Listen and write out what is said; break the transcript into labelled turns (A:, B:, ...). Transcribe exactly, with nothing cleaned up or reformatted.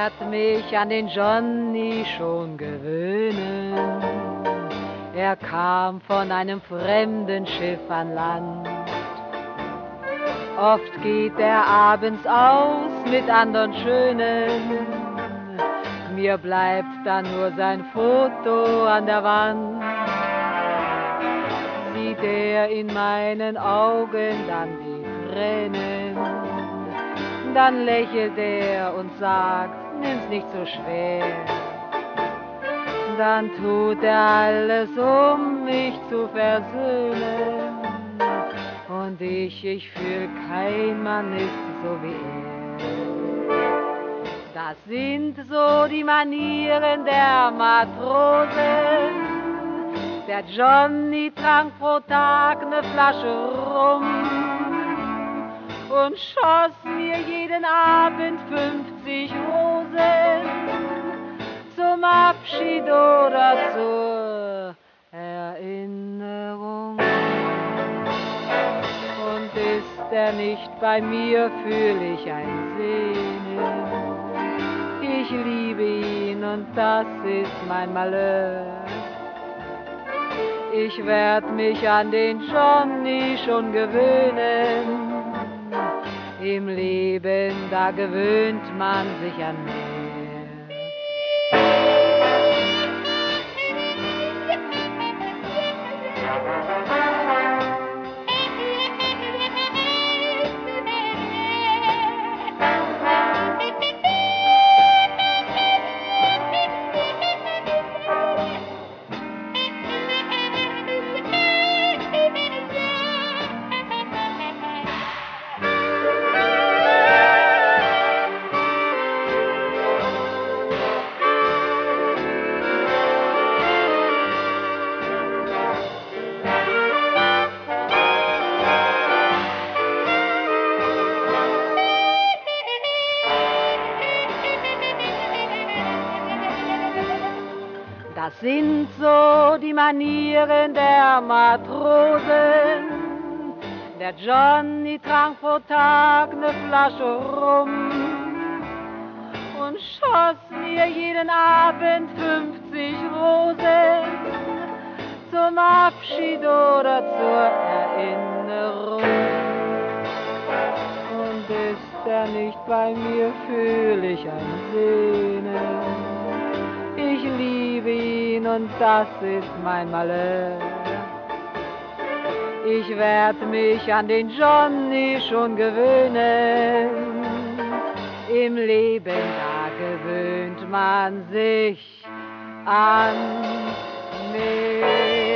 A: werd mich an den Johnny schon gewöhnen. Er kam von einem fremden Schiff an Land. Oft geht er abends aus mit anderen Schönen. Mir bleibt dann nur sein Foto an der Wand. Sieht er in meinen Augen dann die Tränen, dann lächelt er und sagt, nimm's nicht so schwer. Dann tut er alles, um mich zu versöhnen. Und ich, ich fühl, kein Mann ist so wie er. Das sind so die Manieren der Matrosen. Der Johnny trank pro Tag ne Flasche rum und schoss mir jeden Abend fünfzig Rosen zum Abschied oder zur Erinnerung. Und ist er nicht bei mir, fühl ich ein Sehnen. Ich liebe ihn und das ist mein Malheur. Ich werd mich an den Johnny schon gewöhnen. Im Leben, da gewöhnt man sich an mehr. Das sind so die Manieren der Matrosen. Der Johnny trank pro Tag ne Flasche rum und schoss mir jeden Abend fünfzig Rosen zum Abschied oder zur Erinnerung. Und ist er nicht bei mir, fühl ich ein Sehnen. Ich liebe ihn und das ist mein Malheur. Ich werd mich an den Johnny schon gewöhnen. Im Leben, da gewöhnt man sich an mich.